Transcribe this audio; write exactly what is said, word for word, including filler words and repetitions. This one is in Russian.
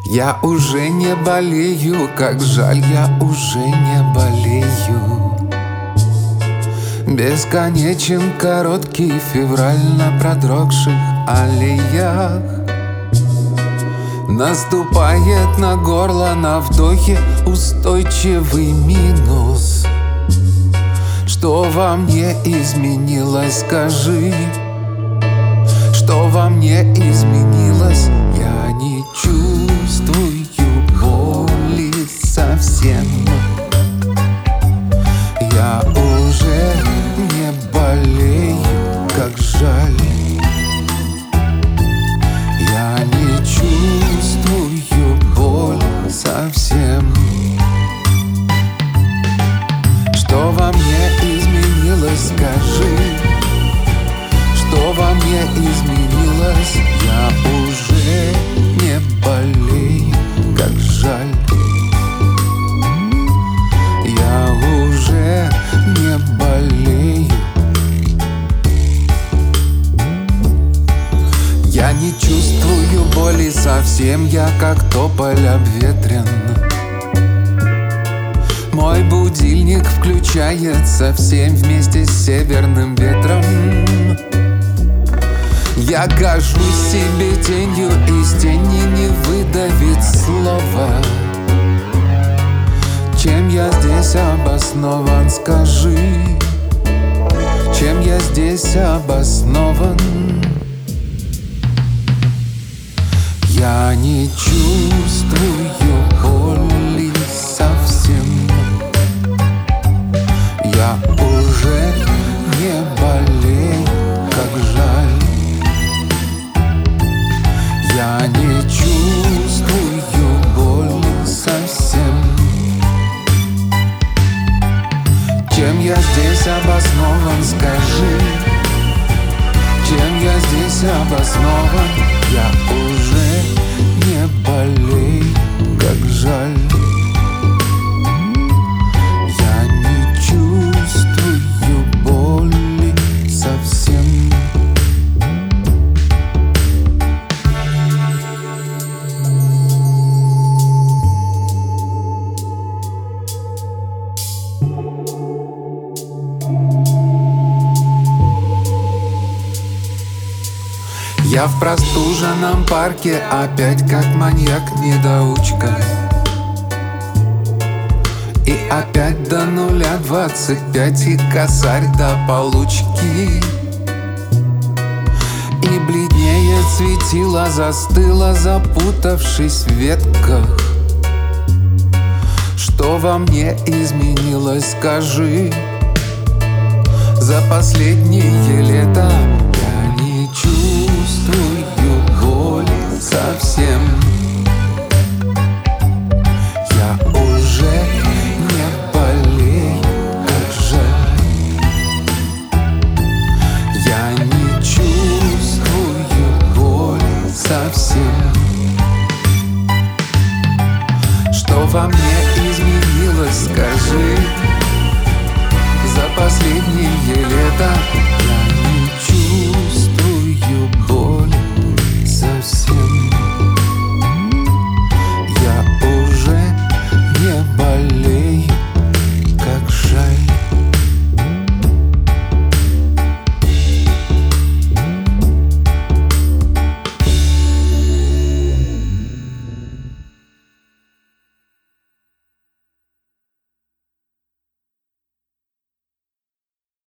Я уже не болею, как жаль, я уже не болею. Бесконечен короткий февраль на продрогших аллеях. Наступает на горло на вдохе устойчивый минус. Что во мне изменилось, скажи? Что во мне изменилось? Я не чувствую боли совсем. Я уже не болею, как жаль. Я не чувствую боль совсем. Что во мне изменилось, скажи? Что во мне изменилось? Я уже не болею, как жаль. Я уже не болею. Я не чувствую боли совсем, я как тополь обветрен. Мой будильник включается в семь вместе с северным ветром. Я кажусь себе тенью, из тени не выдавит слова. Чем я здесь обоснован, скажи? Чем я здесь обоснован? Я не чувствую боли совсем. Я уже не болею, как жаль. Я не чувствую боли совсем. Чем я здесь обоснован, скажи? Чем я здесь обоснован? Я уже не болею, как жаль. Я не чувствую боли совсем. Я в простуженном парке опять как маньяк-недоучка. И опять до нуля двадцать пять и косарь до получки. И бледнее светило застыло, запутавшись в ветках. Что во мне изменилось, скажи? За последнее лето я не чувствую боли совсем. Я уже не болею, как жаль. Я не чувствую боли совсем. Что во мне изменилось, скажи? За последнее лето